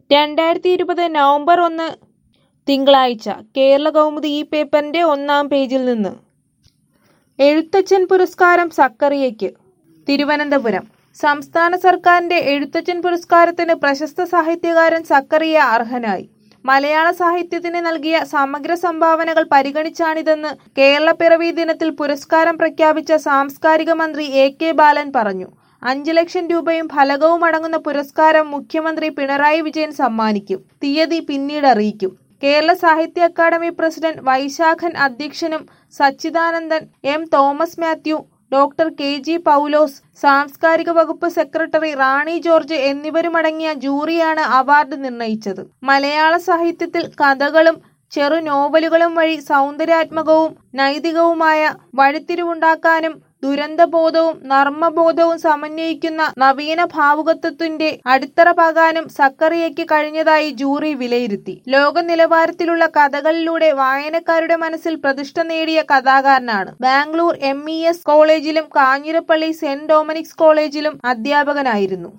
2020 November 1 തിങ്കളാഴ്ച കേരളകൗമുദി ഈ പേപ്പറിന്റെ 1-ാം പേജിൽ നിന്ന് എഴുത്തച്ഛൻ പുരസ്കാരം സക്കറിയയ്ക്ക്. തിരുവനന്തപുരം സംസ്ഥാന സർക്കാരിന്റെ എഴുത്തച്ഛൻ പുരസ്കാരത്തിന് പ്രശസ്ത സാഹിത്യകാരൻ സക്കറിയ അർഹനായി. മലയാള സാഹിത്യത്തിന് നൽകിയ സമഗ്ര സംഭാവനകൾ പരിഗണിച്ചാണിതെന്ന് കേരളപ്പിറവി ദിനത്തിൽ പുരസ്കാരം പ്രഖ്യാപിച്ച സാംസ്കാരിക മന്ത്രി എ.കെ. ബാലൻ പറഞ്ഞു. 5 ലക്ഷം രൂപയും ഫലകവും അടങ്ങുന്ന പുരസ്കാരം മുഖ്യമന്ത്രി പിണറായി വിജയൻ സമ്മാനിക്കും. തീയതി പിന്നീട് അറിയിക്കും. കേരള സാഹിത്യ അക്കാദമി പ്രസിഡന്റ് വൈശാഖൻ അധ്യക്ഷനും Sachidanandan, M. Thomas Mathew, doctor K G. Paulose, സാംസ്കാരിക വകുപ്പ് സെക്രട്ടറി റാണി ജോർജ് എന്നിവരുമടങ്ങിയ ജൂറിയാണ് അവാർഡ് നിർണയിച്ചത്. മലയാള സാഹിത്യത്തിൽ കഥകളും ചെറു നോവലുകളും വഴി സൗന്ദര്യാത്മകവും നൈതികവുമായ വഴിത്തിരിവുണ്ടാക്കാനും ദുരന്തബോധവും നർമ്മബോധവും സമന്വയിക്കുന്ന നവീന ഭാവുകത്വത്തിന്റെ അടിത്തറ പാകാനും സക്കറിയയ്ക്ക് കഴിഞ്ഞതായി ജൂറി വിലയിരുത്തി. ലോക നിലവാരത്തിലുള്ള കഥകളിലൂടെ വായനക്കാരുടെ മനസ്സിൽ പ്രതിഷ്ഠ നേടിയ കഥാകാരനാണ്. ബാംഗ്ലൂർ MES കോളേജിലും കാഞ്ഞിരപ്പള്ളി സെന്റ് ഡൊമിനിക്സ് കോളേജിലും അധ്യാപകനായിരുന്നു.